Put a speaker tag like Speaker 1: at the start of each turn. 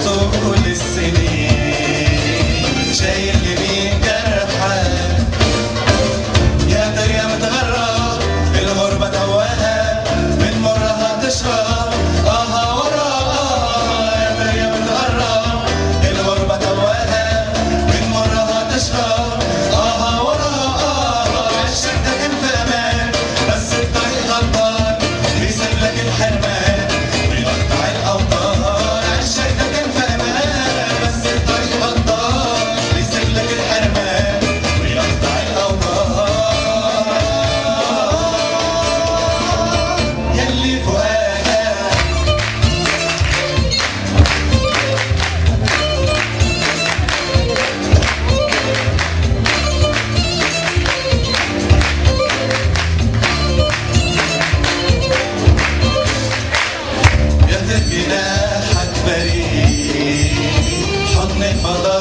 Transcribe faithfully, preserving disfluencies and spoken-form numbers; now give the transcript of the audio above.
Speaker 1: طول السنين شايل لمين جرحك يا طير يا متغرب الغربة توهها من مرها تشرب آها وراها يا طير يا متغرب الغربة توهها من مرها تشرب آها وراها عشرتك كان في أمان بس الطريق غلطان بيسيب لك الحرمان بيقطع الأوطان عشرتك كان في أمان بس الطريق غلطان بيسيب لك الحرمان بيقطع الأوطان يلي فؤادك يا جناحك بريء حضن فضاء